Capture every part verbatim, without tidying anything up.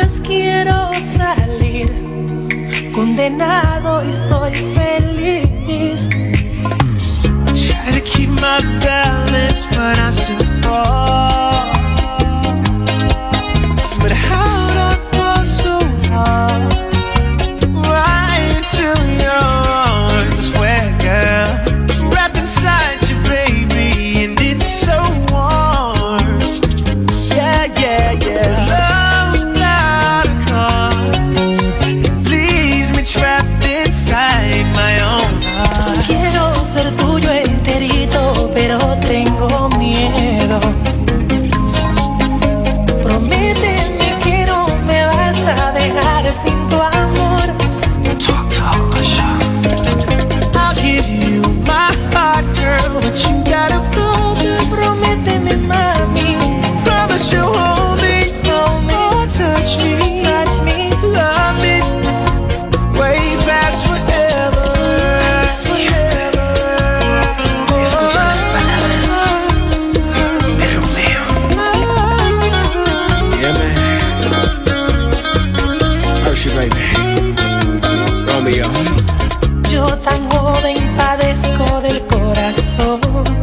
más quiero salir, condenado y soy feliz. Try to keep my balance, but I still fall. But how'd I fall so hard? Right into your arms, I swear, girl. Wrapped inside you, baby, and it's so warm. Yeah, yeah, yeah. Love without a cause leaves me trapped inside my own heart. Quiero ser tuyo enterito, pero tengo miedo. Prométeme que no me vas a dejar sin tu amor. Talk, talk, I'll give you my heart, girl, but you gotta promise. Prométeme, mami. Promise you'll hold me, hold me, oh, touch me, touch me, love me, way past forever. Forever. Escucha las palabras de Romeo. Yeah, man. How's your baby? Romeo. Yo tan joven padezco del corazón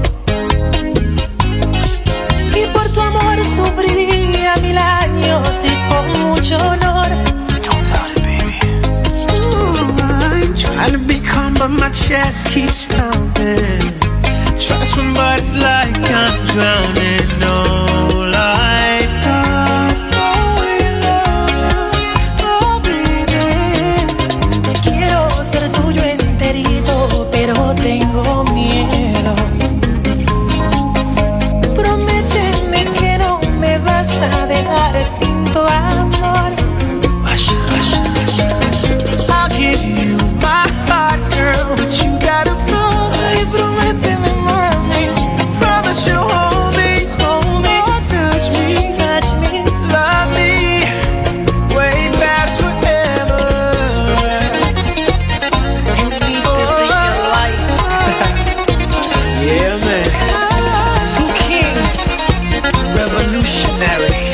y por tu amor sufriría mil años y con mucho honor. Don't doubt it, baby. Ooh, I'm trying to be calm, but my chest keeps pounding. Try to swim, but it's like I'm drowning. No life thought for your love, oh baby. Quiero ser tuyo enterito, pero tengo miedo. Prométeme que no me vas a dejar sin tu amor. Hush, hush, hush. I'll give you my heart, girl, but you gotta Ay, promise. prométeme, mami. Promise you'll hold me, hold me, oh, touch me, Touch me, love me, way past forever. you need this in your life. Yeah, man. Two kings, revolutionary.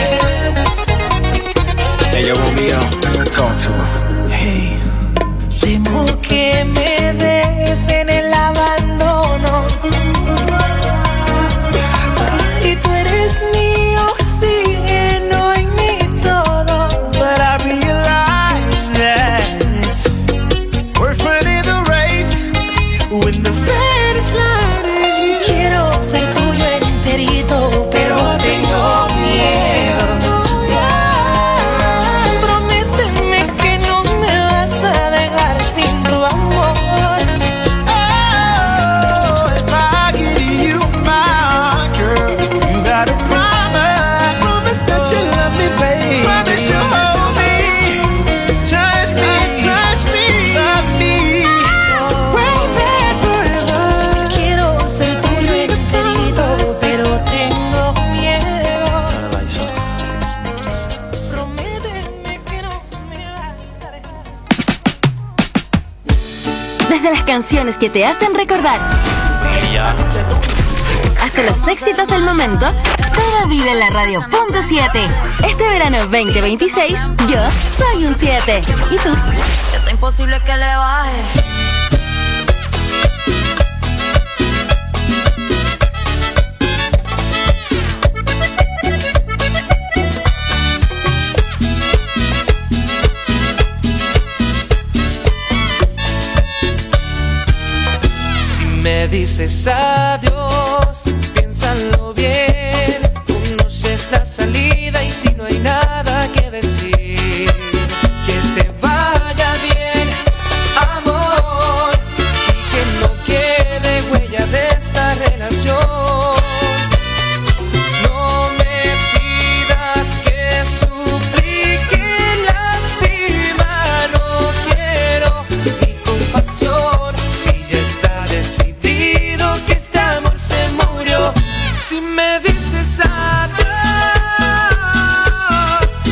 Hey, yo, Romeo, talk to him. Hey, temo que me des en el abandono. Ay, tú eres mi oxígeno y mi todo. But I realize that we're running the race when the finish line is you. Quiero ser tuyo enterito, pero tengo miedo. Prométeme que no me vas a dejar sin tu amor. Oh, if I give you my heart, girl, you gotta promise, promise that you love me, baby. Promise you'll hold me, touch me, touch me, love me, way past forever. Quiero ser tuyo enterito, pero tengo miedo. Prométeme que no me vas a dejar. Desde las canciones que te hacen recordar hasta los éxitos del momento, todo vive en la radio punto siete. Este verano veinte veintiséis, yo soy un siete. ¿Y tú? Está imposible que le baje. Si me dices adiós, piénsalo bien. Conoces la salida y si no hay nada que decir, que te vaya bien, amor, y que no quede huella de esta relación. No me pidas que suplique, lástima, no quiero ni compasión. Si ya está decidido que este amor se murió, si me dices adiós,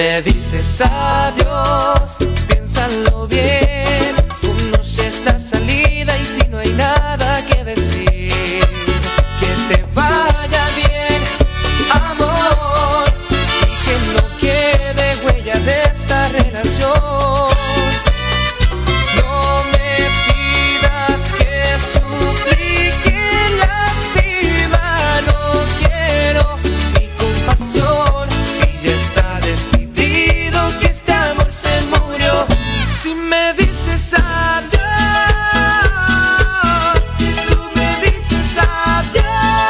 me dices adiós, piénsalo bien. Conoces la salida y si no hay nada que decir, que te vaya bien, amor, y que no quede huella de esta relación. No me pidas que suplique, lástima, no quiero mi compasión. Si ya está decidido que este amor se murió, si me dices adiós, si tú me dices adiós,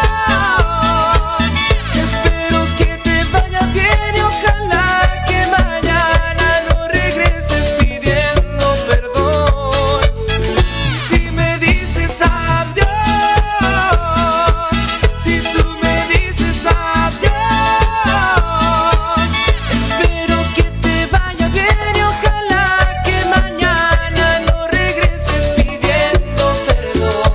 espero que te vaya bien y ojalá que mañana no regreses pidiendo perdón. Si me dices adiós, si tú me dices adiós, espero que te vaya bien y ojalá que mañana no regreses pidiendo perdón.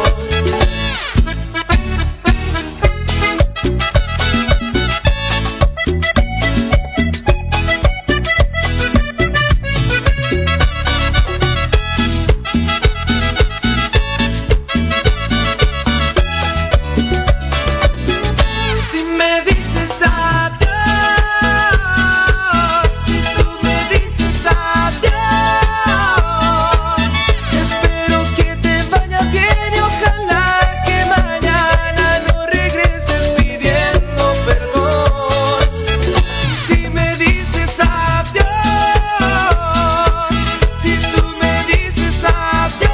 Si me dices adiós, si tú me dices adiós, espero que te vaya bien y ojalá que mañana no regreses pidiendo perdón. Si me dices adiós, si tú me dices adiós,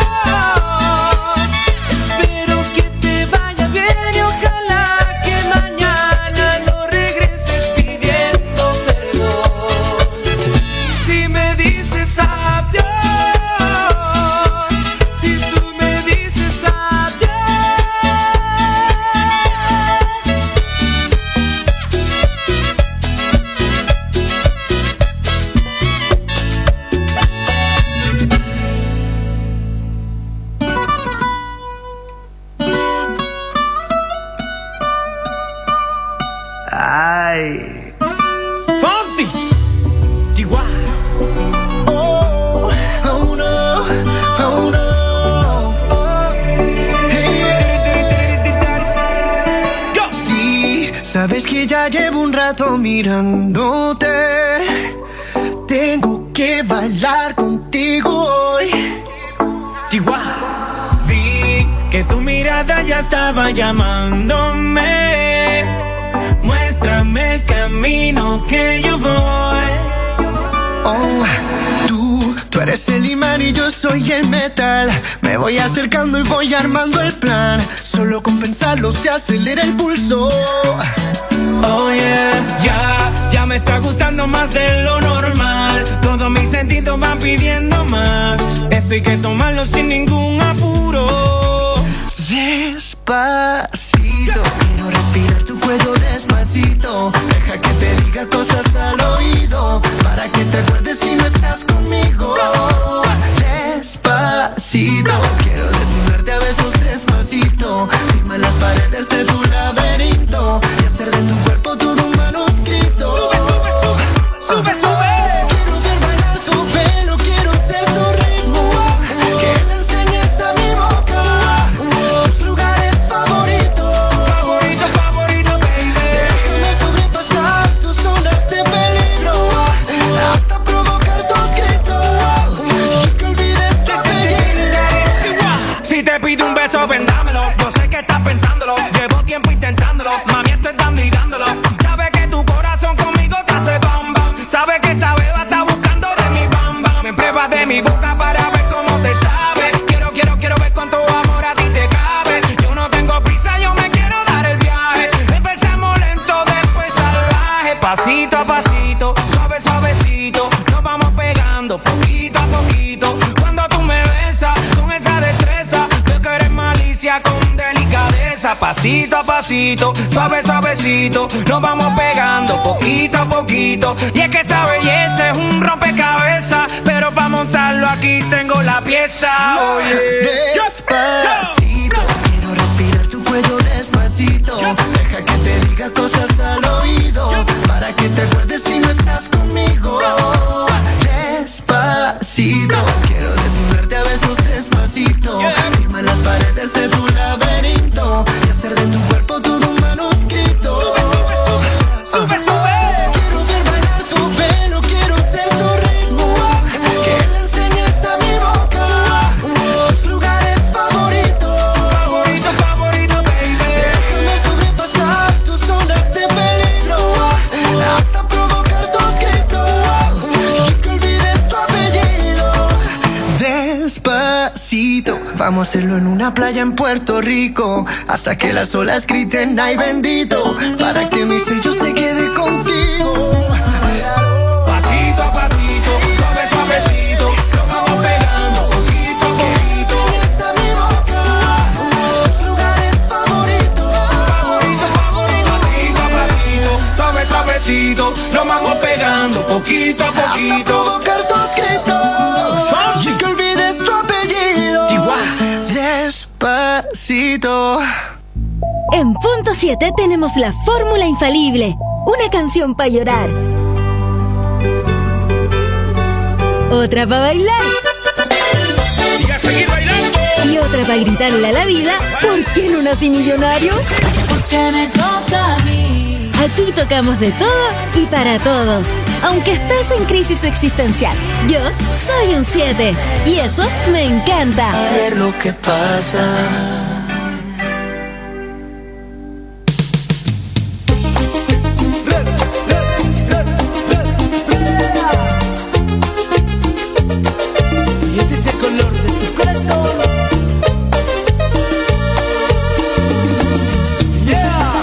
espero que te vaya bien y ojalá que mañana no regreses pidiendo perdón. Si me dices adiós, si tú me dices adiós. Ay. Fonsi, Chihuahua. Oh, oh no, oh no. Oh, hey. Sí, sabes que ya llevo un rato mirándote. Tengo que bailar contigo hoy. Chihuahua. Vi que tu mirada ya estaba llamándome. Muéstrame el camino que yo voy. Oh, tú, tú eres el imán y yo soy el metal. Me voy acercando y voy armando el plan. Solo con pensarlo se acelera el pulso. Oh yeah, ya, ya me está gustando más de lo normal. Todos mis sentidos van pidiendo más. Esto hay que tomarlo sin ningún apuro. Despacito, quiero respirar tu cuello despacito. Deja que te diga cosas al oído, para que te acuerdes si no estás conmigo. Despacito, quiero desnudarte a besos despacito. Firma las paredes de tu laberinto y hacer de tu cuerpo todo un manuscrito. Sube, sube, sube, sube, sube. Quiero ver bailar tu pelo, quiero ser tu ritmo. Que le enseñes a mi boca tus lugares favoritos. Favorito, favorito, baby. Déjame sobrepasar tus zonas de peligro, hasta provocar tus gritos y que olvides tu apellido. Si te pido un beso, vendámelo. Yo sé que estás pensándolo. Llevo tiempo intentándolo. Mami, esto es dando y dándolo. Sabe que tu corazón conmigo te hace bam bam. Sabe que esa beba está buscando de mi bam bam. Me pruebas de mi boca para ver cómo te sabe. Quiero, quiero, quiero ver cuánto amor a ti te cabe. Yo no tengo prisa, yo me quiero dar el viaje. Empezamos lento, después salvaje. Pasito a pasito, suave, suavecito. Nos vamos pegando poquito a poquito. Cuando tú me besas con esa destreza, veo que eres malicia con delicadeza. Pasito a pasito, suave, suavecito. Nos vamos pegando poquito a poquito. Y es que esa belleza es un rompecabezas, pero para montarlo aquí tengo la pieza. Oye, Despacito, quiero respirar tu cuello despacito. Deja Deja que te diga cosas al oído, para que te acuerdes si no estás conmigo. Despacito, quiero desnudarte a besos despacito. Firma las paredes de tu laberinto y hacer de tu cuerpo todo un manuscrito. Sube, sube, sube. Quiero ver bailar tu pelo, quiero ser tu ritmo. Que le enseñes a mi boca tus lugares favoritos. Favorito, favorito, baby. Déjame sobrepasar tus zonas de peligro, hasta provocar tus gritos y que olvides tu apellido. Despacito, vamos a hacerlo en una playa en Puerto Rico, hasta que las olas griten ay bendito, para que mi sello se quede contigo. Pasito a pasito, suave, suavecito, nos vamos pegando poquito a poquito. Enseñas a mi boca tus lugares favoritos. Favorito, favorito, pasito a pasito, suave, suavecito, nos vamos pegando poquito a Hasta poquito. provocar tus gritos y que olvides tu apellido. Despacito. En punto siete tenemos la fórmula infalible. Una canción para llorar. Otra para bailar. Y a seguir bailando. Y otra para gritarle a la vida, ¿por qué no nací millonario? Porque me toca a mí. Aquí tocamos de todo y para todos. Aunque estés en crisis existencial, yo soy un siete. Y eso me encanta. A ver lo que pasa. Y este es el color de tu corazón. Yeah.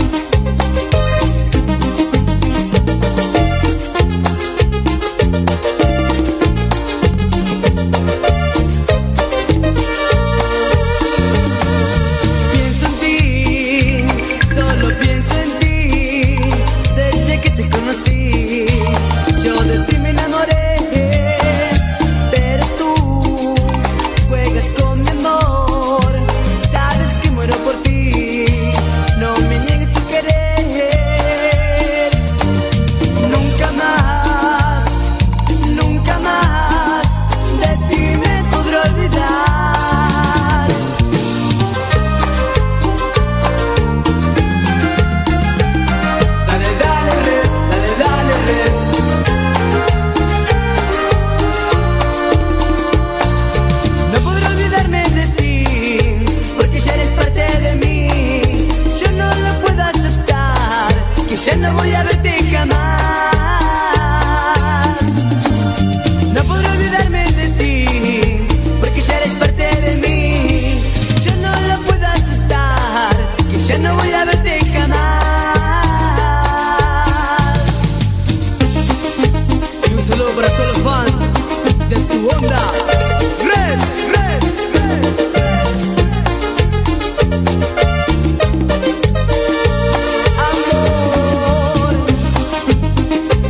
Pienso en ti, solo pienso en ti. Desde que te conocí, yo de ti me enamoré. Pero tú juegas con mi amor, sabes que muero por ti. No me niegues tu querer. Nunca más, nunca más de ti me podré olvidar. Dale, dale, red, dale, dale, red. No podré olvidarme de ti, porque ya eres parte de mí. Yo no lo puedo aceptar, que ya no voy a verte jamás. No podré olvidarme de ti, porque ya eres parte de mí. Yo no lo puedo aceptar, que ya no voy a verte jamás. Y un saludo para todos los fans de tu onda. Red, red, red. Amor.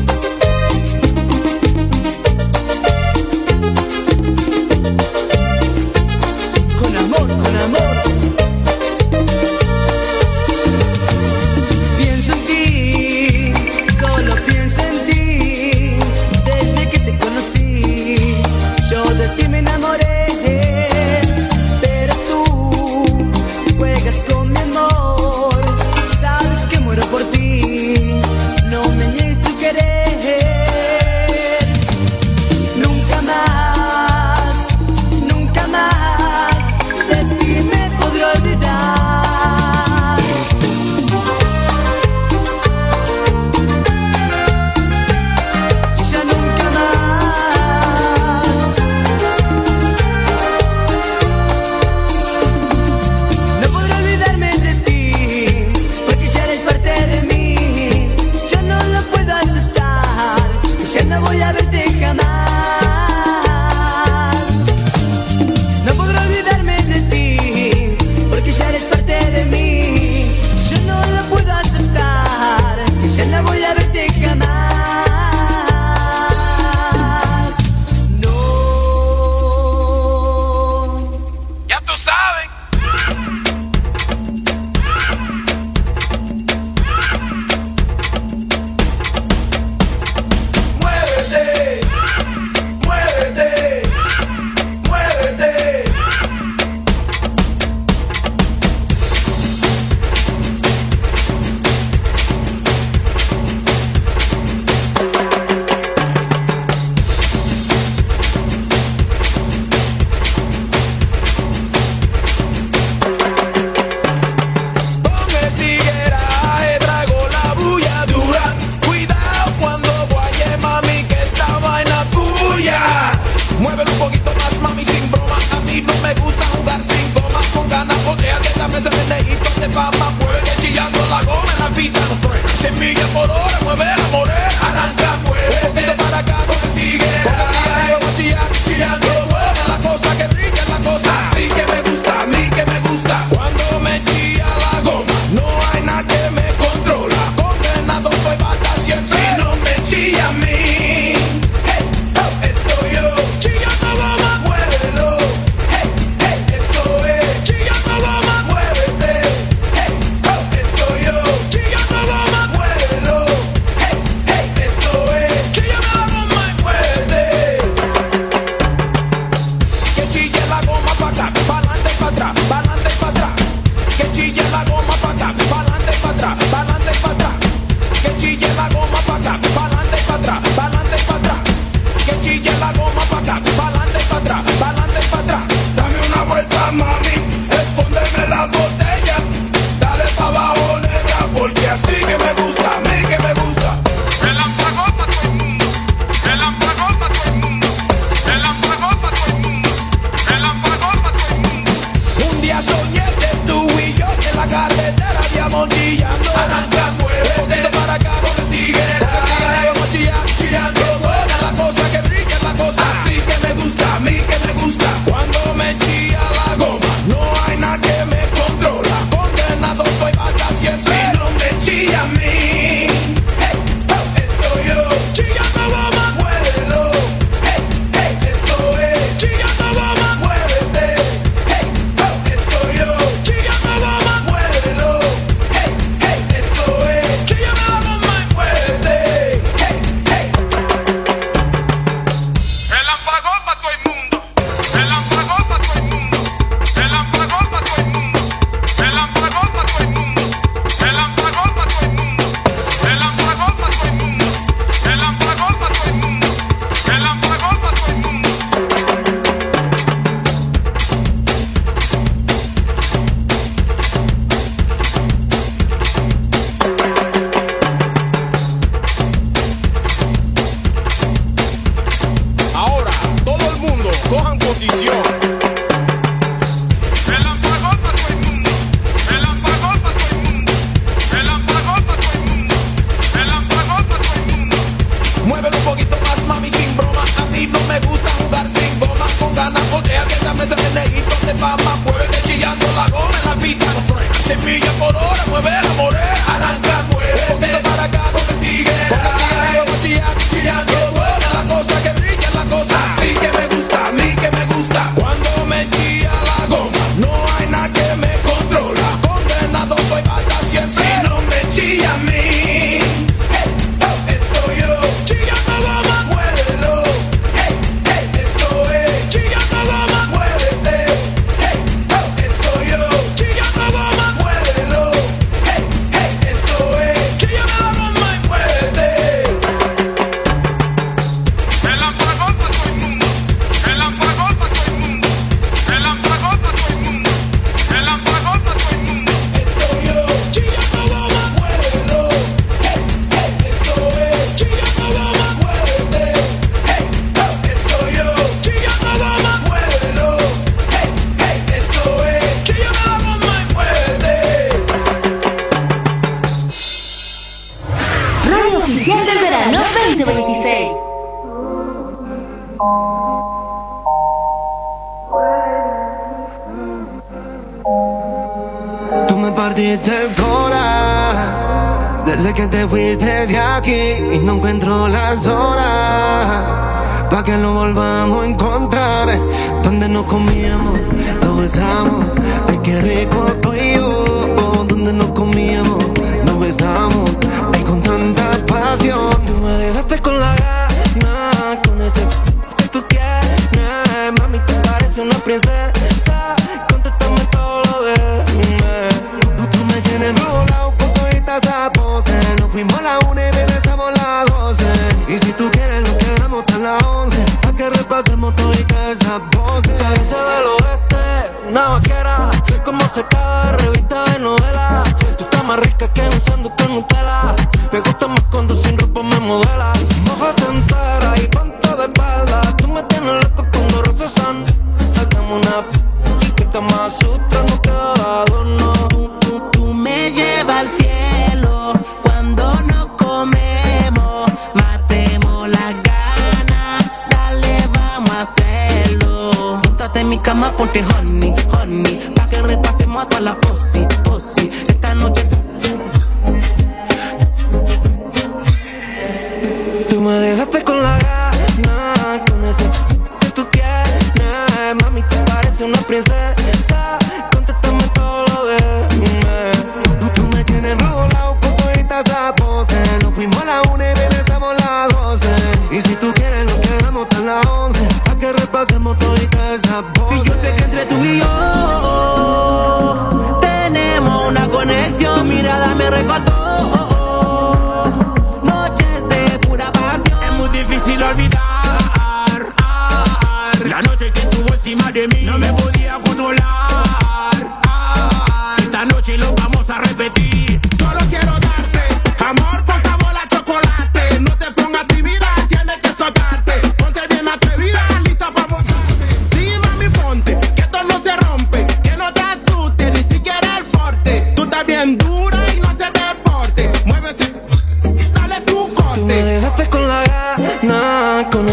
arranca, muévete. Un poquito para acá, porque el tigre, porque el tigre vamos a chillar, chillando. Buena la cosa, que brilla la cosa. Así que me gusta, a mí que me gusta. Cuando me chilla la goma, no hay nada que me controla. Condenado estoy para siempre. Si no me chilla a mí, hey, oh, estoy yo. Chillando goma, muévelo. Hey, hey, eso es. Chillando goma, muévete. Hey, oh, estoy yo. Chillando goma, muévelo. Hey, hey, eso es. Chillando la goma y muévete. Hey, hey. El apagón pa' todo el mundo. El apagón pa' todo el mundo. El apagón pa' todo el mundo. El apagón pa' todo el mundo. El apagón pa' todo el mundo. El apagón pa' todo el mundo. El apagón pa' todo el mundo. El apagón pa' todo el mundo. Ahora, todo el mundo, cojan posición. El apagón pa' todo el mundo. El apagón pa' todo el mundo. El apagón pa' todo el mundo. El apagón pa' todo el mundo. Muévelo un poquito más, mami, sin broma. A mí no me gusta jugar sin goma. Con ganas, voltea que esta mesa es neguito de fama. Muévete chillando la goma en la pista. No frena. Semilla por hora, mueve la morena. Arranca, mueve. Un poquito para acá, porque el tigre. Porque el tigre vamos a chillar, chillando. Buena la cosa, que brilla la cosa. Así que me gusta, a mí que me gusta. Cuando me chilla la goma, no hay nada que me controla. Condenado estoy para siempre. Si no me chilla a mí, hey, oh, estoy yo. Chillando goma, muévelo. Hey, hey, eso es. Chillando goma, muévete. Hey, oh, estoy yo. Chillando goma, muévelo. Hey, hey, eso es. Chillando la goma y muévete. El apagón pa' todo el mundo. El apagón pa' todo el mundo. El apagón pa' todo el mundo. El apagón pa' todo el mundo. Estoy yo. Chillando goma, muévelo. Hey, hey, eso es. Chillando goma, muévete. Hey, oh, estoy yo. Chillando goma, muévelo. Hey, hey, eso es. Chillando la goma y muévete. Radio oficial del verano veinte veintiséis. Tú me partiste el corazón desde que te fuiste de aquí y no encuentro las horas pa' que lo volvamos a encontrar. Donde nos comíamos, nos besamos, ay qué rico tú y yo. Donde nos comíamos, nos besamos, ay con tanta pasión. Tú me dejaste con la gana, con ese que tú tienes. Mami, tú pareces una princesa, contéstame todo lo de me. Tú, tú me tienes enrolado con toditas esas poses. Nos fuimos a la una y regresamos a las doce. Y si tú quieres nos quedamos hasta las once, pa' que repasemos toditas esas voces. Cabeza del oeste, una vaquera, como sacada de revista de novela. Tú estás más rica que un sándwich con Nutella. Me gusta más cuando sin ropa me modela. Mójate entera y ponte de espalda. Tú me tienes loco con dos rosas san. Hagamos una p*** y que Kama Sutra no queda dado, no. Tú, tú, tú me llevas al cielo cuando nos comemos. Matemos las ganas, dale, vamos a hacerlo. Móntate en mi cama, ponte honey, honey, pa' que repasemos hasta la posi, posi. Esta noche tú me dejaste con la gana, con ese que tú tienes. Mami, tú pareces una princesa, contéstame todo lo de me. Tú, tú me tienes enrolado con toditas esas poses. Nos fuimos a la una y regresamos a las doce. Y si tú quieres nos quedamos hasta las once, pa' que repasemos toditas esas voces. y yo sé que entre tú y yo te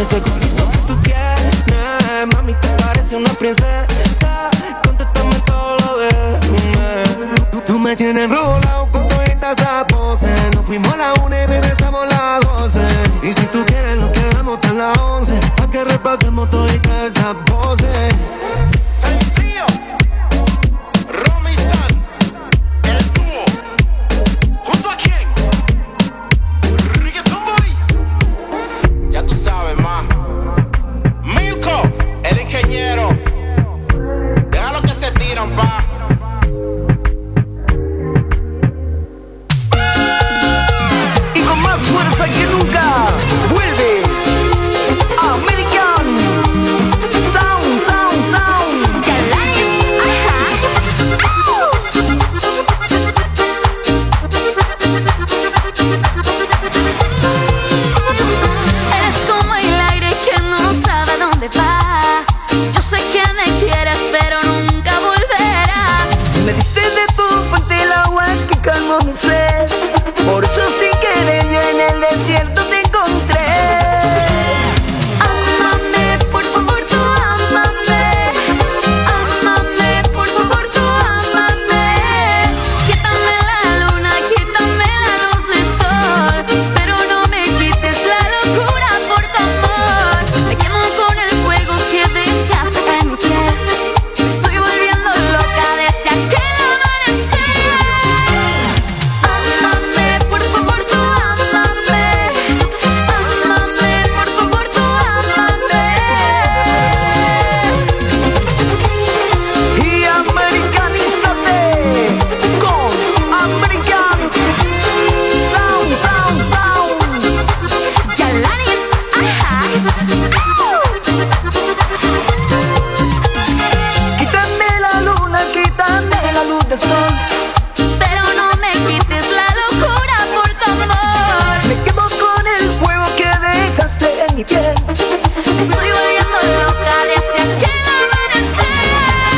ese culito que tú tienes, mami, te parece una princesa. Contéstame todo lo de tú, tú me tienes enrolado con todas esas poses. Nos fuimos a la una y regresamos a las doce. Y si tú quieres nos quedamos hasta las once, pa' que repasemos todas esas voces. Sencillo. Romy y San, el dúo. ¿Junto a quién? Reggaeton Boys. Ya tú sabes, ma. Milko, el ingeniero. Deja lo que se tiran, pa. Y con más fuerza que nunca, vuelve American Sound, Sound, Sound. Chalanes, ajá. Eres como el aire que no sabe dónde va. Yo sé que me quieres, pero nunca volverás. Me diste de tu fuente el agua que calmó mi sed. Por eso sin querer yo en el desierto te encontré. Ámame, por favor, tú ámame. Ámame, por favor, tú ámame. Quítame la luna, quítame la luz del sol, pero no me quites la locura por tu amor. Me quemo con el fuego que dejaste en mi piel. Me estoy volviendo loca desde aquel amanecer. Ámame, por favor, tú ámame. Ámame, por favor, tú ámame. Y americanízate con American Sound, Sound, Sound. Chalanes, ajá. Quítame la luna, quítame la luz del sol. Pero no me quites la locura por tu amor. Me quemo con el fuego que dejaste en mi piel. Me estoy volviendo loca desde aquel amanecer.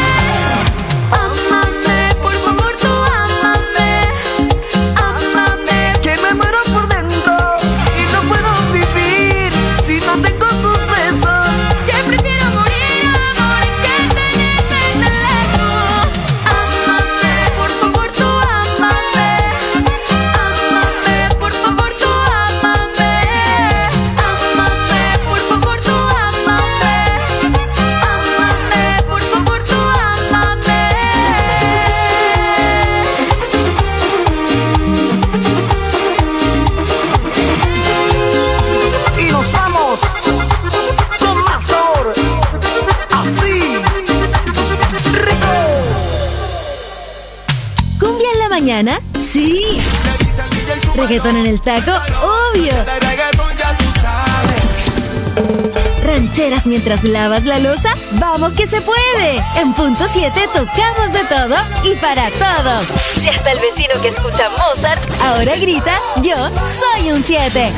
Ámame, por favor, tú ámame. Ámame. Que me muero por dentro y no puedo vivir si no tengo tus besos. Que prefiero morir, amor, que tenerte tan lejos. Ámame, por favor, tú ámame. Ámame, por favor, tú ámame. Ámame, por favor, tú ámame. Ámame, por favor, tú ámame. Y nos vamos con más sabor. Así, rico. ¿Cumbia en la mañana? Sí. ¿Reggaetón en el taco? Obvio. De reggaetón ya tú sabes. ¿Rancheras mientras lavas la loza? ¡Vamos que se puede! En punto siete tocamos de todo y para todos. Y hasta el vecino que escucha Mozart ahora grita: yo soy un siete.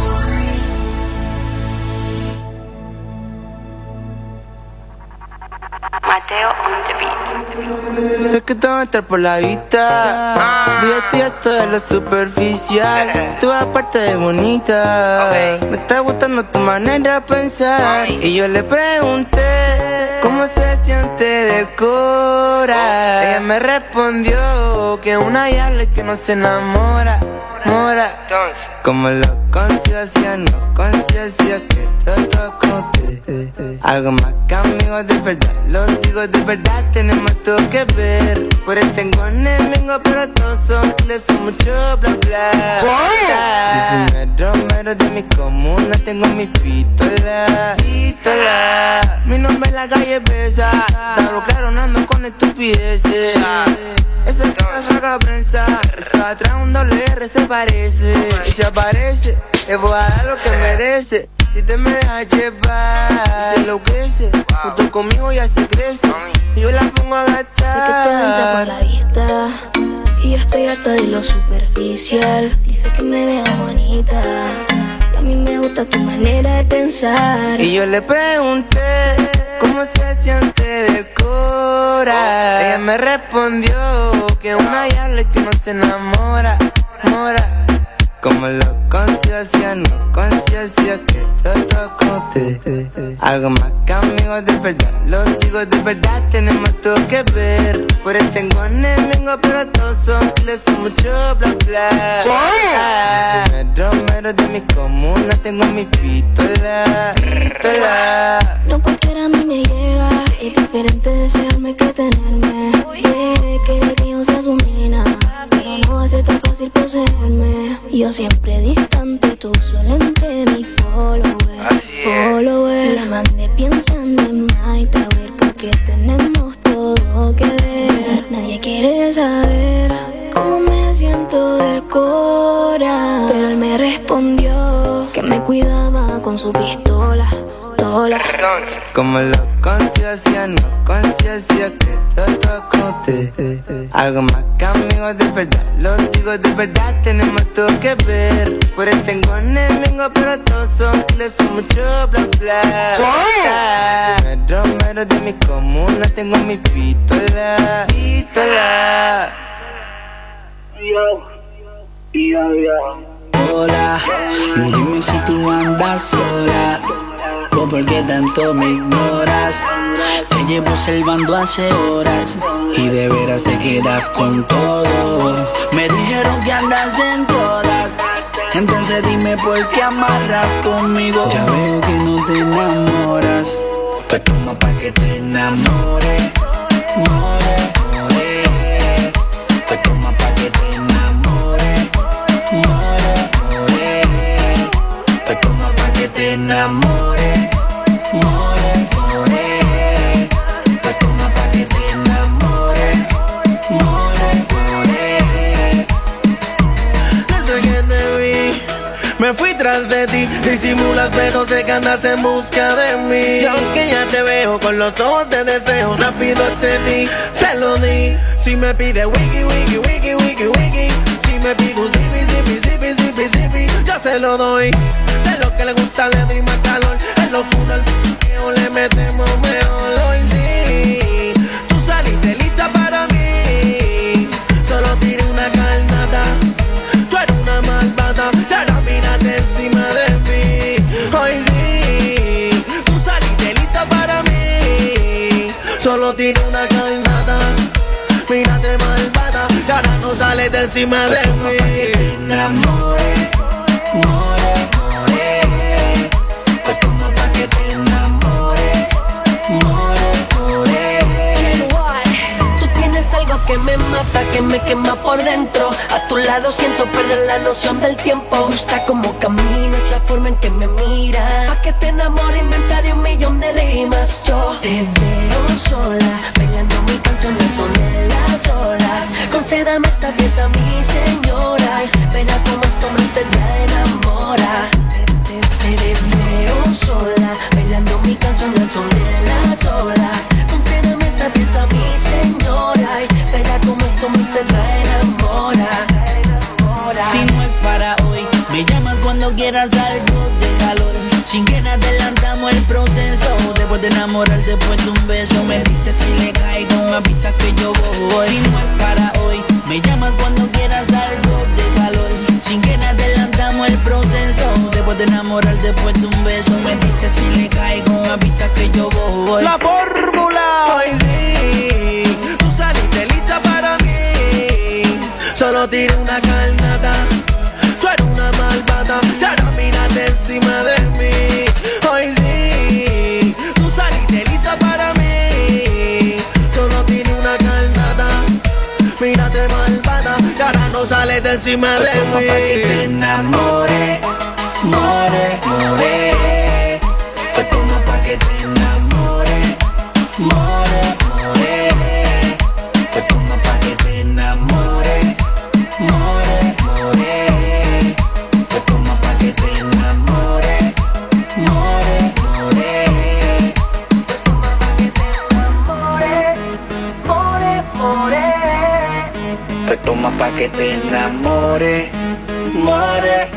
Mateo on the beat. Sé que te va a entrar por la vista. Día a día todo es lo superficial. Tú aparte de bonita. Me está gustando tu manera de pensar. Y yo le pregunté cómo se siente del cora. Ella me respondió que una yale que no se enamora. Mora. Como lo conciencia, no conciencia que todo conté. Algo más que amigos de verdad, los digo de verdad, tenemos todo que ver. Por eso tengo enemigos, pero todos son, les son mucho bla bla. Yo soy mero mero de mi comuna, tengo mi pistola, pistola. Mi nombre en la calle pesa, claro, claro, no ando con estupideces. Esa es la prensa, esa atrás un doble R se parece. Y se aparece, le voy a dar lo que merece. Si te me dejas llevar, se enloquece. Junto conmigo ya se crece. Y yo la pongo a gastar. Sé que todo entra por la vista y yo estoy harta de lo superficial. Dice que me veo bonita y a mí me gusta tu manera de pensar. Y yo le pregunté cómo se siente del cora. Ella me respondió que una yale que no se enamora, mora. Como lo conciencia, no conciencia que todo conté. Algo más que amigos de verdad, los digo de verdad, tenemos todo que ver. Por eso tengo enemigos, pero todos son les son mucho bla bla. Ah, soy mero mero de mi comuna, tengo mi pistola, pistola. No cualquiera a mí me llega, es diferente desearme que tenerme. Yeah, quiere que yo sea su nena, pero no va a ser tan fácil poseerme. Yo siempre distante, tú solo entre mis followers, followers. La mandé pensando en Maite, a ver por qué tenemos todo que ver. Nadie quiere saber cómo me siento del cora, pero él me respondió que me cuidaba con su pistola. Como lo conciencia, no conciencia que todo con usted. Algo más que amigos de verdad, los digo de verdad, tenemos todo que ver. Por eso tengo enemigos, pero todos son les son mucho bla bla. Ah, soy mero mero de mi comuna, tengo mi pistola, pistola. Yo, yo, yo. Hola, dime si tú andas sola o por qué tanto me ignoras. Te llevo observando hace horas y de veras te quedas con todo. Me dijeron que andas en todas, entonces dime por qué amarras conmigo. Ya veo que no te enamoras, pues toma pa' que te enamore, more, more. Pues toma pa' que te enamore, more, more. Pues toma pa' que te enamore, more, more. Pues toma pa' que te enamore, more, more. Desde que te vi, me fui tras de ti. Disimulas pero sé que andas en busca de mí. Y aunque ya te veo con los ojos de deseo, rápido accedí, te lo di. Si me pide wiki, wiki, wiki, wiki, wiki, si me pide un zipi, zipi, zipi, zipi, zipi, yo se lo doy. De lo que le gusta le doy más calor. En locura al p***eo le metemos mejor. Hoy sí, tú saliste lista para mí. Solo tiré una carnada, tú eres una malvada, y ahora mírate encima de mí. Hoy sí, tú saliste lista para mí. Solo tiré una carnada, mírate malvada, y ahora no sales de encima de mí. Te enamore, more, more. Pues toma pa' que te enamore, more, more. Tú tienes algo que me mata, que me quema por dentro. A tu lado siento perder la noción del tiempo. Me gusta cómo caminas, la forma en que me miras. Pa' que te enamore inventaré un millón de rimas. Yo te veo sola, bailando mi canción al son de las olas. Concédame esta pieza, mi señora, y verá cómo este hombre usted la enamora. Te, te, te veo sola, bailando mi canción al son de las olas. Concédame esta pieza, mi señora, y verá cómo este hombre usted la enamora. Si no es para hoy, me llamas cuando quieras algo de calor. Sin que nos adelantamos el proceso. Después de enamorar, después de un beso, me dices si le caigo, me avisas que yo voy. Si no es para hoy, me llamas cuando quieras algo de calor. Sin que nos adelantamos el proceso. Después de enamorar, después de un beso, me dices si le caigo, me avisas que yo voy. La fórmula, hoy sí, tú saliste lista para mí. Solo tiré una carnada, tú eres una malvada, y ahora mírate encima de mí. Hoy sí, tú saliste lista para mí. Solo tiré una carnada, mírate malvada, y ahora no sales de encima de mí. Pa' que te enamore, more, more. Pues toma pa' que te enamore, more, more. Pues toma pa' que te enamore, more, more. Pues toma pa' que te enamore, more, more. Pues toma pa' que te enamore, more, more. Pues toma pa' que te enamore, more,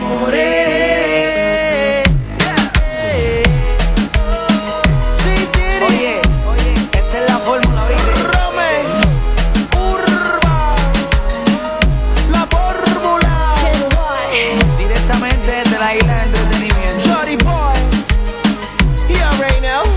more. Oye, esta es la fórmula, ¿viste? Rome, Urba, la fórmula. Directamente desde la isla de entretenimiento. Shorty Boy, you already know.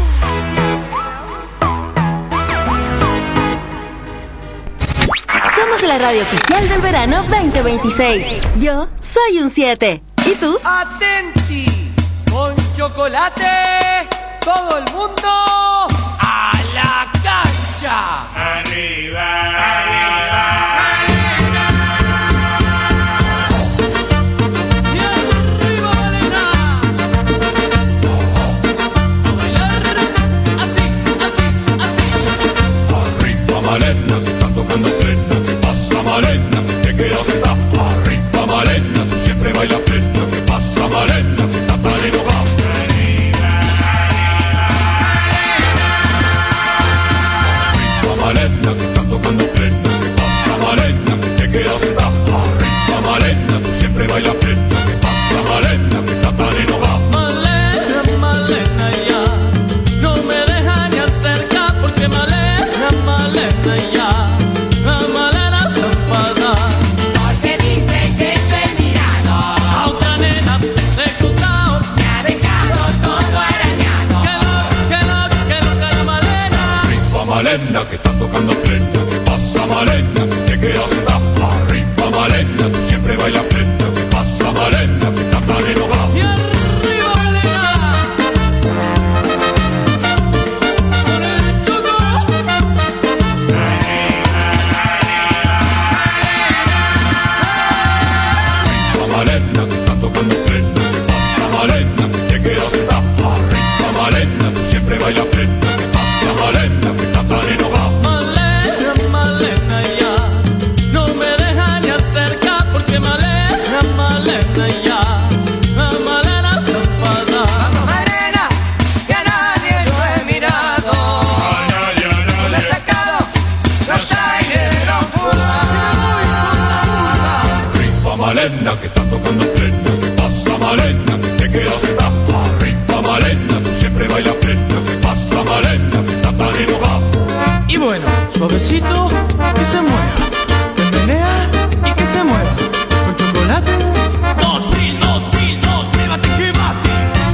la radio oficial del verano veinte veintiséis. Yo soy un siete. ¿Y tú? Atenti, con chocolate, todo el mundo a la cancha. Arriba, arriba. Malena, te están tocando plena, ¿qué pasa Malena? Te quedas sentada arriba Malena, tú siempre bailas plena, ¿qué pasa Malena? Que estás tan enojada. Arriba Malena, te están tocando plena, ¿qué pasa Malena? Te quedas sentada arriba Malena, tú siempre bailas plena, ¿qué pasa Malena? Que estás tan enojada. Malena, Malena ya, no me deja ni acercar porque Malena, Malena ya, la Malena se enfada. Porque dice que estoy mirando a otra nena de costado, me ha dejado todo arañado. Que lo, que lo, que lo, que la Malena. Arriba Malena, que están tocando plena, ¿qué pasa Malena? Te quedas sentada arriba Malena, tú siempre bailas plena, ¿qué pasa Malena? Que estás tan enojada. Y arriba Malena, con el choco. Malena, te están tocando plena, ¿qué pasa Malena? Te quedas sentada arriba Malena, tú siempre bailas plena, ¿qué pasa Malena? Que estás tan enojada. Malena, Malena ya, no me deja ni acercar porque Malena, Malena ya, la Malena se enfada. Vamos Malena, que a nadie lo he mirado, le he sacado los aires de los Arriba Malena, que están tocando plena, ¿qué pasa Malena? Te quedas sentada arriba Malena, tú siempre bailas plena, ¿qué pasa Malena? Que estás tan enojada. Y bueno, suavecito, que se mueva, que menea y que se mueva, con chocolate. Dos mil, dos mil, dos mil, bate que bate.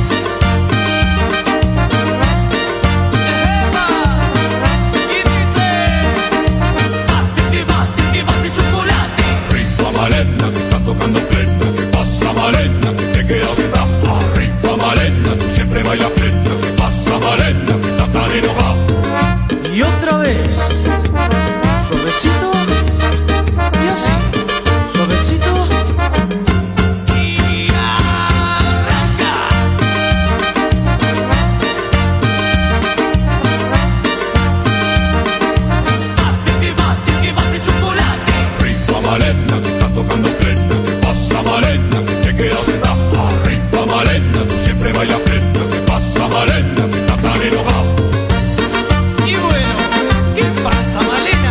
¡Epa! Y dice, bate que bate, que bate chocolate. Arriba Malena, que están tocando plena, ¿qué pasa Malena? Te quedas sentada arriba Malena, tú siempre bailas plena, ¿qué pasa Malena? Que estás tan enojada. Y otra vez, suavecito y así, suavecito y arranca. Bate que bate, que bate chocolate. Arriba Malena, que están tocando plena, ¿qué pasa Malena? Te quedas sentada arriba Malena, tú siempre bailas plena, ¿qué pasa Malena? Que estás tan enojada. Y bueno, ¿qué pasa, Malena?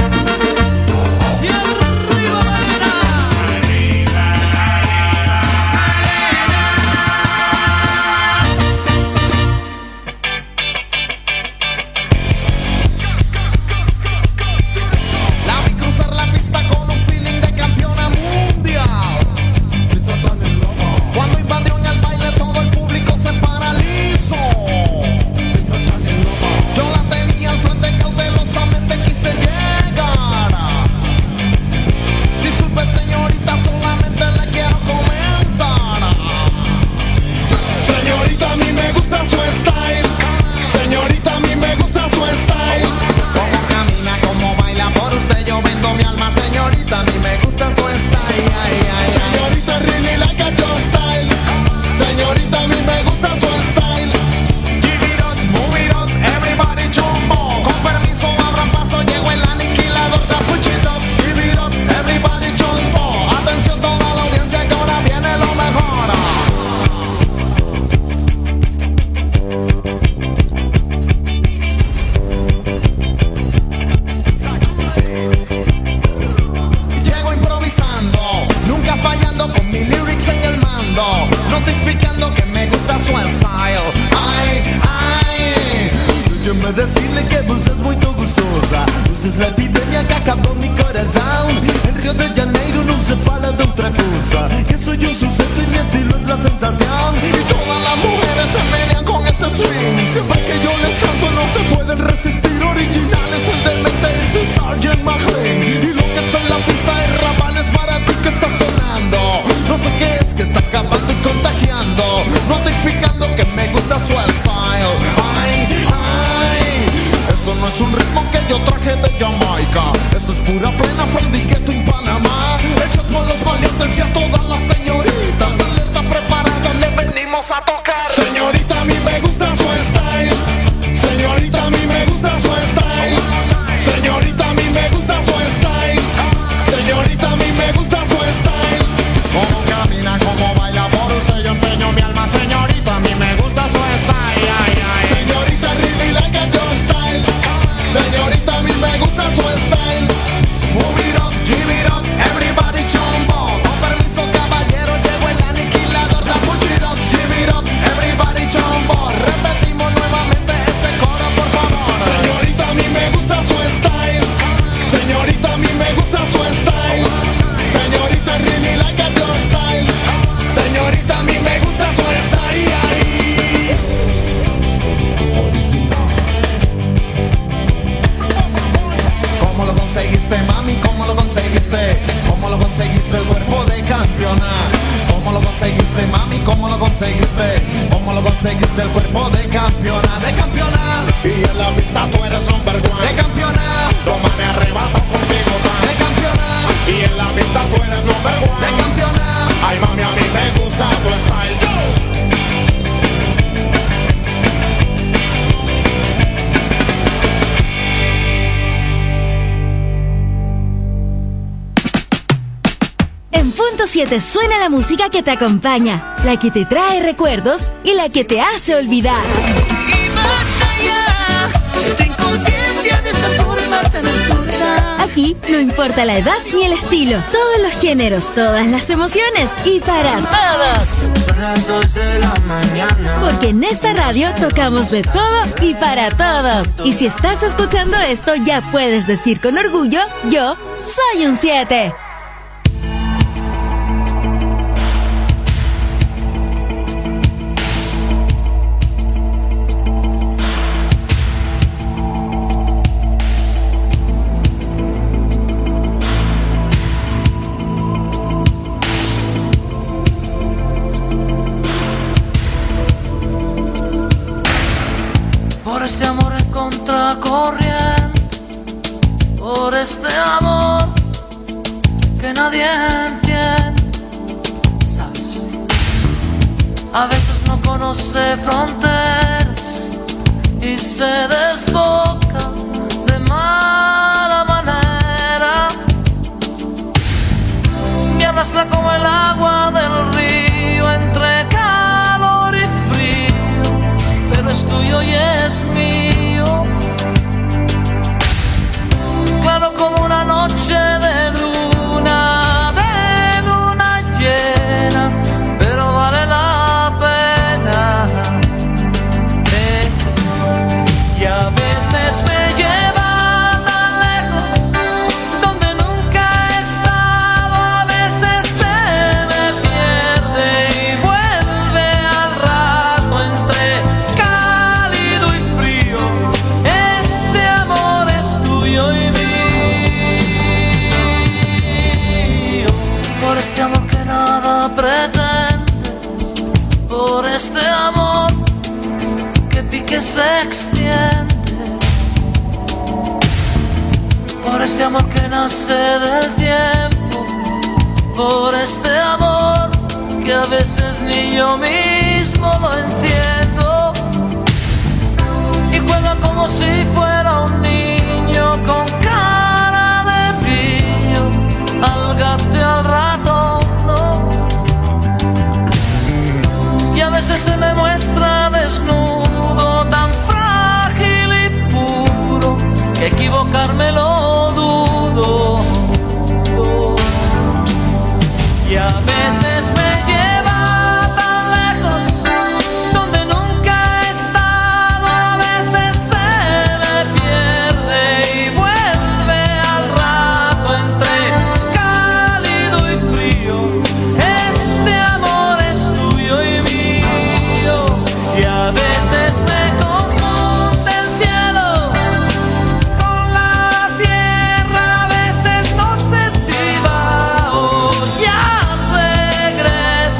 Y arriba, Malena. Arriba, La vi cruzar la pista con un feeling de campeona mundial. Cuando invadió en el baile todo el público se paralizó. Yo la tenía al frente cautelosamente quise llegar. Disculpe señorita, solamente le quiero comentar. Señorita, a mí me gusta su style. Señorita, a mí me gusta su style. Cómo camina, cómo baila, por usted yo vendo mi alma. Señorita, a mí me gusta su style. Ay, ay, señorita, really like a your style. Señorita, a mí me gusta su style. Give it up, move it up, everybody jumbo. Con permiso, abran paso, llegó el aniquilador, capuchito. Give it up, everybody jumbo. Atención toda la audiencia que ahora viene lo mejor. Llego improvisando, nunca fallando con mis lyrics en el mando, notificando que me gusta su style. Ay, ay, déjeme decirle que vos es muy gustosa. Usted es la epidemia que acabó mi corazón. En Río de Janeiro no se fala de otra cosa, que soy un suceso y mi estilo es la sensación. Y todas las mujeres se menean con este swing. Siempre que yo les canto no se pueden resistir. Originales, el demente es de Sergeant McLean. Y lo que está en la conseguiste? ¿Cómo lo conseguiste? El cuerpo de campeona, de campeona. Y en la pista tú eres number one, de campeona. Toma, me arrebato contigo, man, de campeona. Y en la pista tú eres number one, de campeona. Ay, mami, a mí me gusta tu style. Go. En punto siete suena la música que te acompaña, la que te trae recuerdos y la que te hace olvidar. Y más allá, ten conciencia de esa forma tan absurda. Aquí no importa la edad ni el estilo, todos los géneros, todas las emociones y para todos. Son las dos de la mañana. Porque en esta radio tocamos de todo y para todos. Y si estás escuchando esto, ya puedes decir con orgullo, yo soy un siete. Por este amor en contracorriente, por este amor que nadie entiende, ¿sabes? A veces no conoce fronteras y se desboca de mala manera. Me arrastra como el agua del río entre calor y frío, pero es tuyo y es mío. Claro como una noche de luna, de luna llena, pero vale la pena. Eh. Y a veces me lleva tan lejos, donde nunca he estado. A veces se me pierde y vuelve al rato entre cálido y frío. Este amor es tuyo y mío. Por este amor que nada pretende, por este amor que pique se extiende, por este amor que nace del tiempo, por este amor que a veces ni yo mismo lo entiendo. Y juega como si fuera un niño con cara de pillo, al gato y al ratón, ¿no? Y a veces se me muestra desnudo, tan frágil y puro, que equivocarme lo dudo. Y a veces me lleva tan lejos, donde nunca he estado. A veces se me pierde y vuelve al rato entre cálido y frío. Este amor es tuyo y mío. Y a veces me confunde el cielo con la tierra. A veces no sé si va o ya regresa.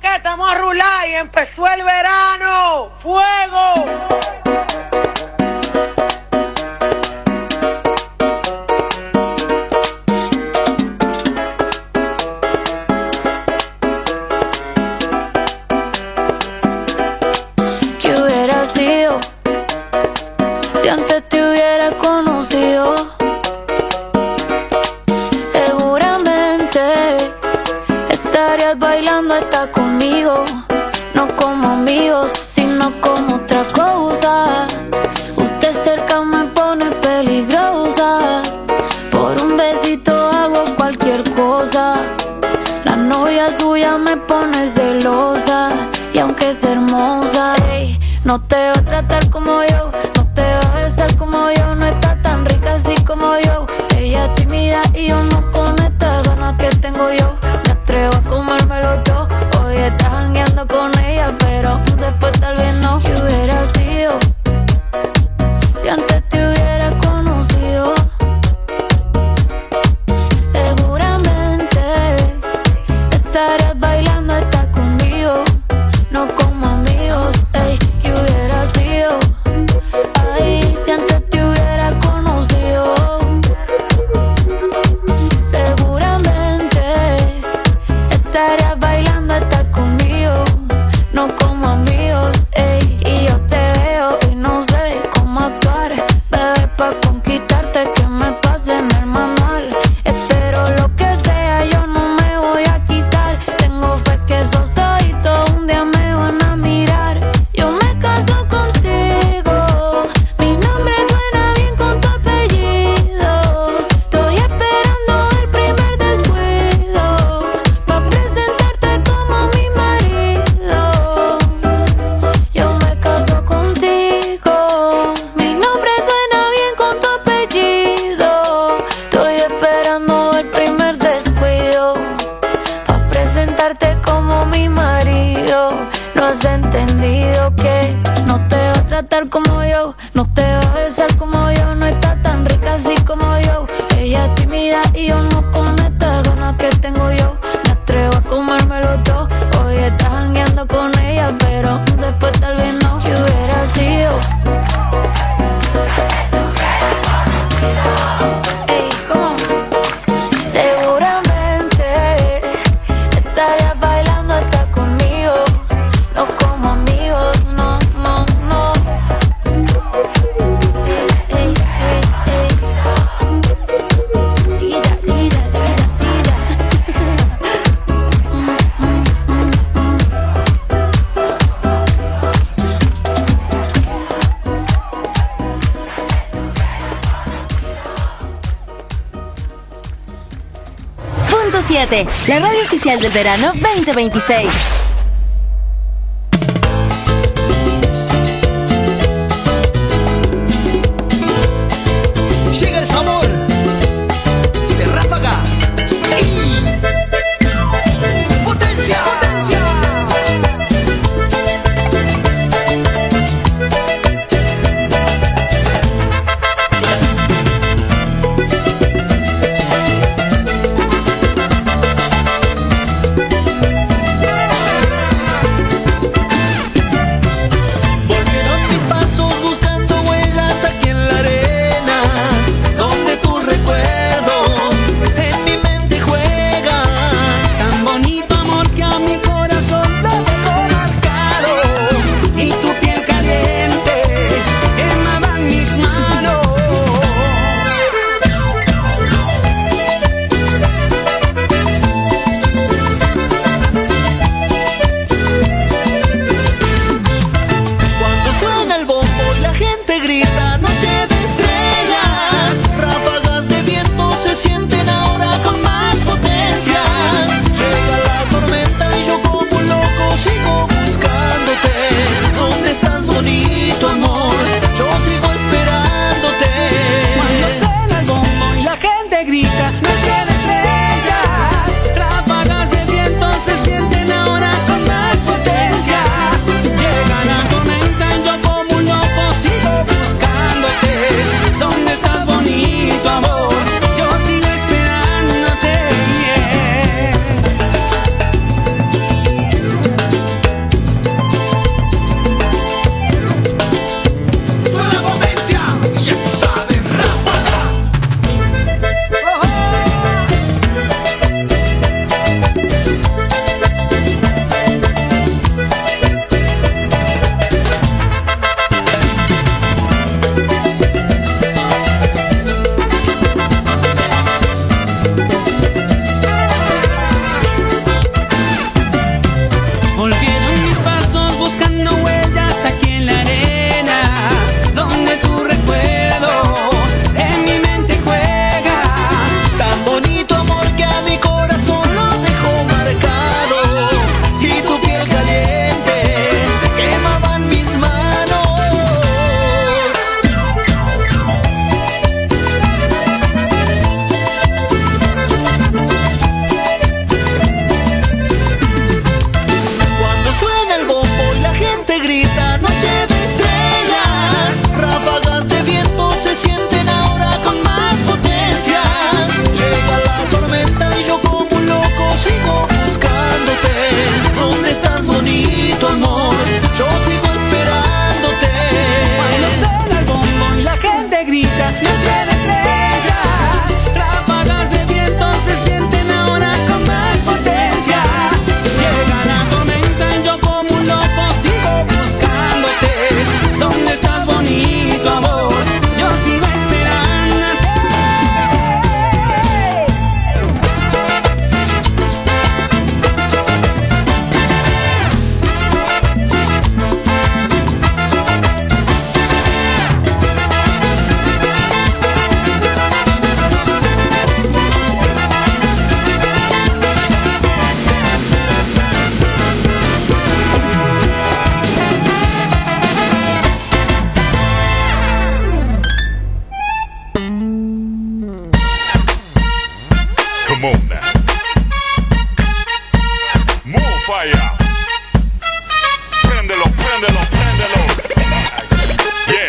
que estamos a rular y empezó el verano. ¡Fuego! ¿Qué hubiera sido si antes te hubiera conocido? Seguramente estarías bailando hasta conmigo, no como amigos, sino como otra cosa. Usted cerca me pone peligrosa, por un besito hago cualquier cosa. La novia suya me pone celosa, y aunque es hermosa, ey, no te va a tratar como yo, no te va a besar como yo, no está tan rica así como yo. Ella es tímida y yo no con esta gana que tengo yo. Me atrevo a comérmelo todo. Hoy estás jangueando con ella, pero después tal vez no. ¿Qué hubiera sido si antes te hubiera conocido? Seguramente estarías bailando hasta conmigo, no como amigos. Ey, ¿qué hubiera sido? Ay, si antes te hubiera conocido. Seguramente estarías bailando hasta conmigo, no como amigos. Ey, y yo te veo y no sé cómo actuar, bebé, pa' conquistarte que me pase en el manual. Espero lo que sea, yo no me voy a quitar. Tengo fe que esos ojitos un día me van a mirar. Yo me caso contigo, mi nombre suena bien con tu apellido. Estoy esperando el primer descuido, pa' presentarte como mi marido. Yo me caso contigo, mi nombre suena bien con tu apellido. Estoy esperando el primer descuido, pa' presentarte como mi marido. No has entendido que no te va a tratar como yo, no te va a besar como yo, no está tan rica así como yo. Ella es tímida y yo no con esta gana que tengo yo. Me atrevo a comérmelo todo. Hoy estás jangueando con ella, pero después tal vez no. ¿Qué hubiera sido? Ey, ¿cómo? Seguramente estarías bailando hasta conmigo, no como amigos, no, no, no. Ey, ey, ey, ey. Tira, tira, tira, tira. Mm, mm, mm, mm. Punto siete, la radio oficial del verano veinte veintiséis. Llega el sabor de Ráfaga y potencia, potencia. moon. Move fire. Préndelo, préndelo, préndelo. Yeah.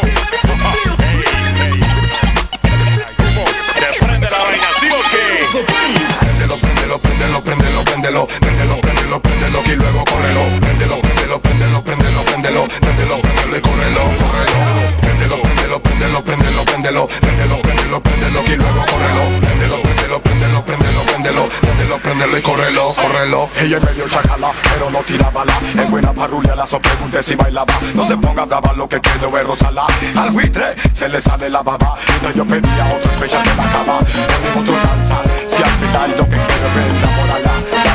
Se prende la vaina, ¿sí o qué? Préndelo, préndelo, préndelo, préndelo, préndelo, préndelo, préndelo, préndelo y luego córrelo. Préndelo, préndelo, préndelo, préndelo, préndelo, préndelo, préndelo y córrelo, córrelo. Préndelo, préndelo, préndelo, préndelo, préndelo, préndelo, préndelo, préndelo y luego córrelo. Préndelo, préndelo, préndelo, préndelo, préndelo, préndelo, préndelo y córrelo, córrelo. Ella es medio chacala, pero no tira bala. Es buena parrulia, la so pregunte si bailaba. No se ponga brava, lo que quiero es rozarla. Al buitre se le sale la baba. Mientras yo pedía otro especial de la cama. Ponemos otro danzar, si al final lo que quiero es enamorarla.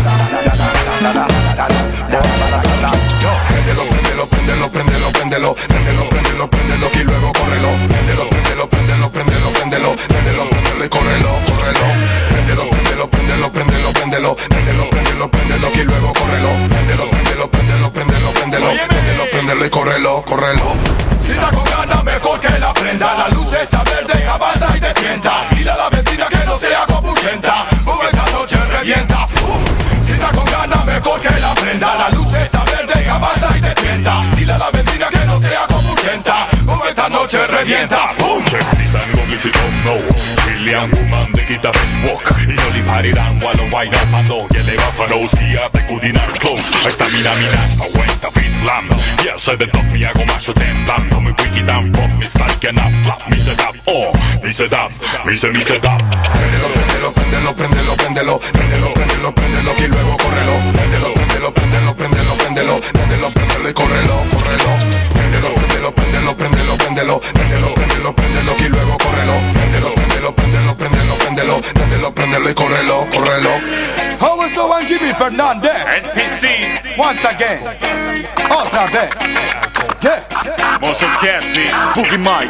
Préndelo, préndelo, préndelo, préndelo, préndelo, préndelo, préndelo, préndelo y luego córrelo. Préndelo, préndelo, préndelo, préndelo, préndelo, préndelo, préndelo y córrelo, córrelo. Préndelo, préndelo, préndelo, préndelo, préndelo, préndelo, préndelo, préndelo y luego córrelo. Préndelo, préndelo, préndelo, préndelo, préndelo, préndelo, préndelo y córrelo, córrelo. Si está con ganas, mejor que la prenda. La luz está verde, avanza y te tienta. Dile a la vecina que no sea compulsenta, o esta noche revienta. Si está con ganas, mejor que la prenda. La luz está verde, avanza y te tienta. Dile a la vecina que no sea compulsenta, o esta noche revienta. Check this and go miss it don't know. Chilean woman, they get the best walk. You know the party down while I wind up and no. Yeah, they got for no see at the good in our clothes. Esta mina mina, aguenta Islam. Yeah, soy de top, me hago macho temblando. Me wiki down, pop, me style que no flap. Me se dab, oh, me se dab, me se, me se dab. Préndelo, préndelo, préndelo, préndelo, préndelo, préndelo, préndelo, préndelo y luego córrelo. Préndelo, préndelo, préndelo, préndelo, préndelo, préndelo, préndelo y córrelo, córrelo. Préndelo, préndelo, préndelo, préndelo, préndelo, préndelo, préndelo, préndelo y luego córrelo. Préndelo, préndelo, préndelo, préndelo, préndelo, préndelo, préndelo y córrelo, córrelo. How is so and Jimmy Fernandez? N P C. Once again. Otra vez. Yeah. Muscle Catchy, Boogie Mike.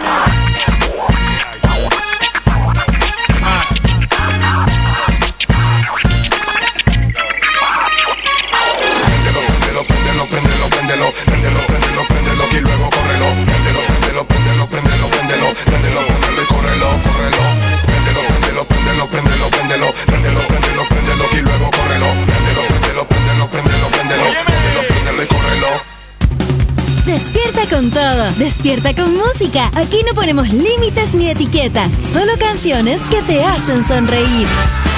Préndelo, préndelo, préndelo, préndelo, préndelo, préndelo y luego córrelo. Préndelo, préndelo, préndelo, préndelo, préndelo, préndelo, préndelo y córrelo, córrelo. Préndelo, préndelo, préndelo, préndelo, préndelo, préndelo, préndelo, préndelo y luego córrelo. Préndelo, préndelo, préndelo, préndelo, préndelo, préndelo, préndelo y córrelo. Despierta con todo, despierta con música. Aquí no ponemos límites ni etiquetas, solo canciones que te hacen sonreír.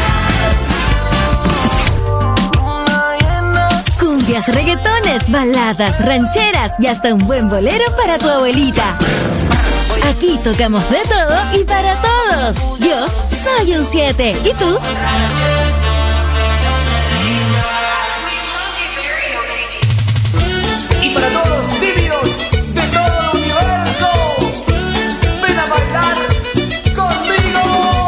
Cumbias, reggaetones, baladas, rancheras y hasta un buen bolero para tu abuelita. Aquí tocamos de todo y para todos. Yo soy un siete. ¿Y tú? Y para todos los tímidos de todo el universo, ven a bailar conmigo.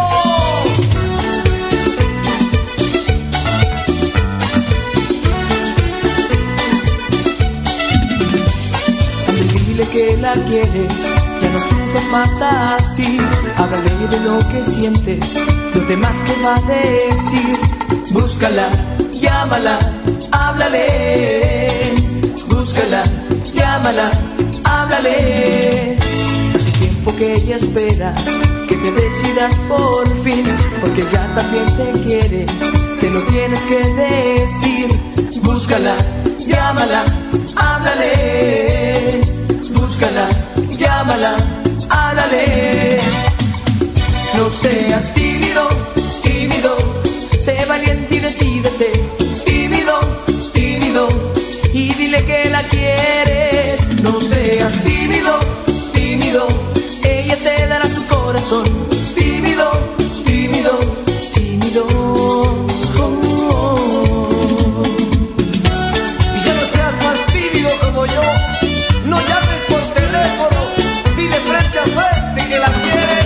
Dile que la quieres, ya no sufras más así. Háblale de lo que sientes, los demás que va a decir. Búscala, llámala, háblale. Búscala, llámala, háblale. Hace tiempo que ella espera que te decidas por fin, porque ya también te quiere, se lo tienes que decir. Búscala, llámala, háblale. Búscala, llámala, háblale. No seas tímido, tímido, sé valiente y decídete. Tímido, tímido, y dile que la quieres. No seas tímido, tímido, ella te dará su corazón. Tímido, tímido, tímido. Oh, oh, oh. Y ya no seas más tímido como yo. No llames por teléfono, dile frente a frente que la quieres.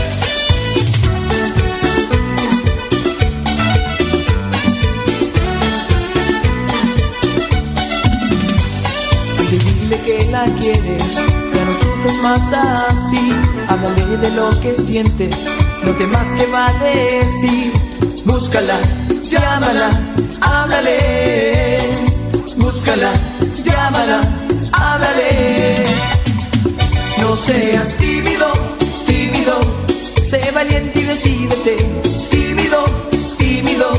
Dile que la quieres, ya no sufres más así. Háblale de lo que sientes, los demás que va a decir. Búscala, llámala, háblale. Búscala, llámala, háblale. No seas tímido, tímido, sé valiente y decídete. Tímido, tímido,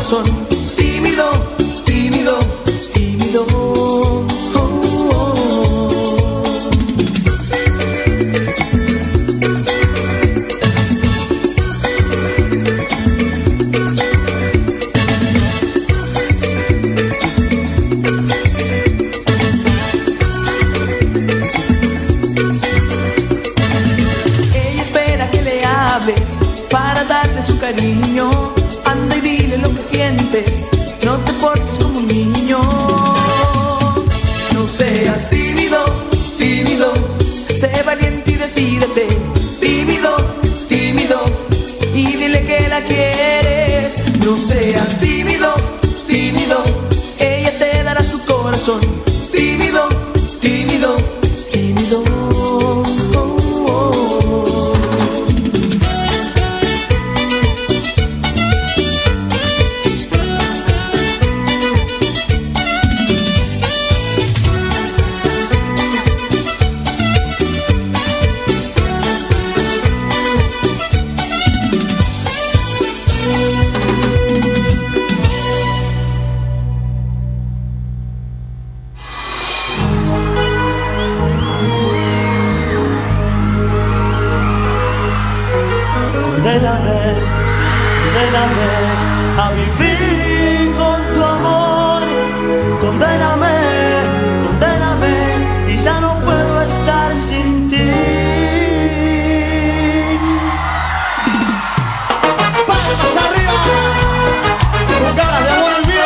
corazón. Tímido, tímido, tímido. Oh, oh, oh. Ella espera que le hables para darte su cariño. Anda y dile lo que sientes, no te portes como un niño. No seas tímido, tímido, sé valiente y decídete. Tímido, tímido, y dile que la quieres. No seas tímido, tímido, ella te dará su corazón. Tímido, tímido, tímido. Condéname, condéname a vivir con tu amor. Condéname, condéname y ya no puedo estar sin ti. ¡Palmas arriba! ¡Con ganas de amor al mío!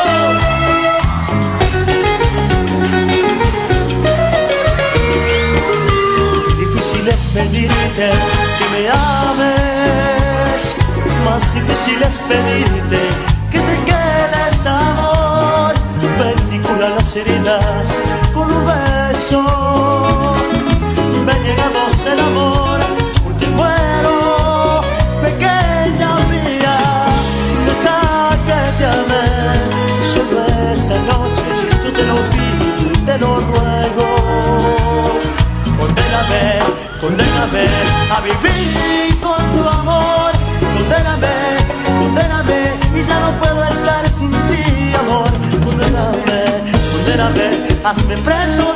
Difícil es pedirte que me ames, más difícil es pedirte que te quedes, amor. Ven y cura las heridas con un beso. Ven y hagamos el amor, porque muero, pequeña mía. Deja que te ame, solo esta noche yo te lo pido y te lo ruego. Condéname, condéname a vivir con tu amor. Condéname, condéname y ya no puedo estar sin ti, amor. Condéname, condéname, hazme preso